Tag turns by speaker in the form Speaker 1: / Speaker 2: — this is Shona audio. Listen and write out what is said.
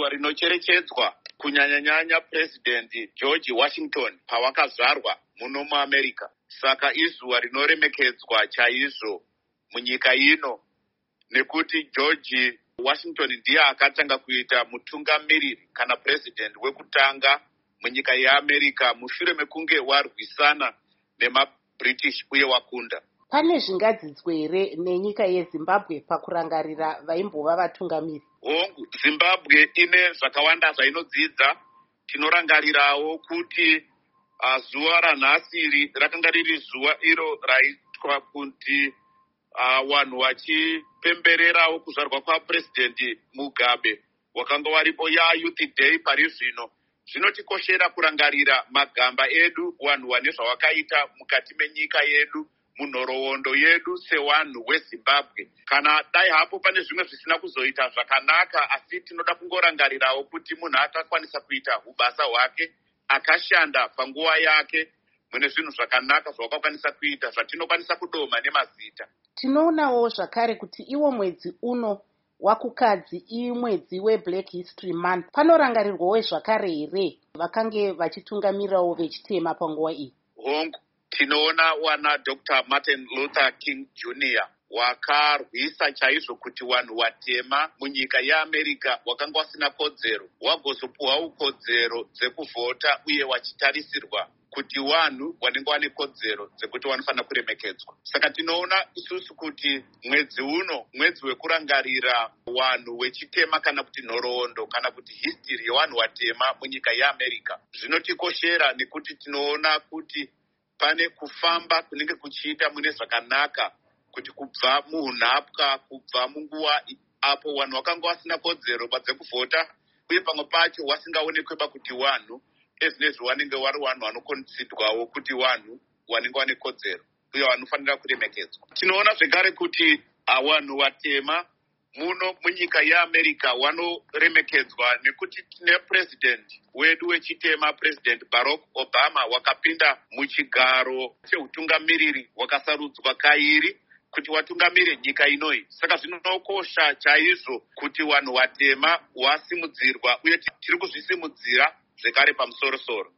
Speaker 1: zuva rinocherechedzwa kunyanya-nyanya President George Washington pawakazvarwa muno muAmerica. Saka izuva rinoremekedzwa chaizvo munyika ino, nekuti George Washington ndiye akatanga kuita mutungamiriri kana president wekutanga munyika yeAmerica mushure mekunge warwisana nemaBritish uye wakunda.
Speaker 2: Pane zvingadzidzwe here nenyika yeZimbabwe pakurangarira vaimbova vatungamiri?
Speaker 1: Hongu, Zimbabwe ine zvakawanda zvainodzidza. Tinorangarirawo kuti zuva ranhasi rakanga riri zuva iro raitwa kuti vanhu vachipembererawo kuzvarwa kwaPresident Mugabe wakanga waripo Youth Day pari zvino. Zvinotikoshera kurangarira magamba edu, vanhu vane zvavakaita mukati menyika yedu, munhoroondo yedu sevanhu weZimbabwe. Kana dai hapo pane zvimwe zvisina kuzoita zvakanaka, asi tinoda kungorangarirawo kuti munhu akakwanisa kuita ubasa hwake, akashanda panguva yake, mune zvinhu zvakanaka zvawakakwanisa kuita zvatinokwanisa kudoma nemazita.
Speaker 2: Tinoonawo zvakare kuti iwo mwedzi uno wakukadzi imwedzi weBlack History Month. Panorangarirwawo zvakare here vakange vachitungamirawo vechitema panguva iyi?
Speaker 1: Hongu, tinoona wana Dr. Martin Luther King Jr. wakarwisa chaizvo kuti vanhu vatema munyika yeAmerica wakanga wasina kodzero wagozopuhwawo kodzero dzekuvhota uye wachitarisirwa kuti vanhu vanenge vane kodzero dzekuti vanofanira kuremekedzwa. Saka tinoona isusu kuti mwedzi uno mwedzi wekurangarira vanhu vechitema kana kuti nhoroondo kana kuti history yevanhu vatema munyika yeAmerica. Zvinotikoshera nekuti tinoona kuti pane kufamba kunenge kuchiita mune zvakanaka, kuti kubva muunhapwa, kubva munguva apo vanhu vakanga vasina kodzero dzekuvhota uye pamwe pacho vasingaonekweba kuti vanhu, ezvinezvi vanenge vari vanhu vanokonsidwawo kuti vanhu vanenge vane kodzero uye vanofanira kuremekedzwa. Tinoona zvekare kuti vanhu vatema muno munyika yeAmerica vanoremekedzwa nekuti tine president wedu wechitema, President Barack Obama, wakapinda muchigaro cheutungamiriri wakasarudzwa kairi kuti watungamire nyika inoi. Saka zvinokosha chaizvo kuti vanhu vatema vasimudzirwa uye tiri kuzvisimudzira zvekare pamusoro-soro.